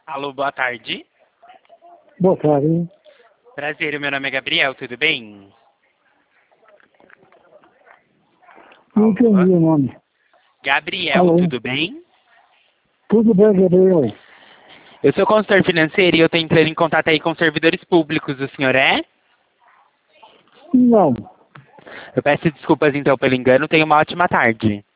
Alô, boa tarde. Boa tarde. Prazer, meu nome é Gabriel, tudo bem? Não Alô? entendi o nome. Gabriel, Alô? tudo bem? Tudo bem, Gabriel? Eu sou consultor financeiro e eu estou entrando em contato aí com servidores públicos, o senhor é? Não. Eu peço desculpas então pelo engano, tenha uma ótima tarde.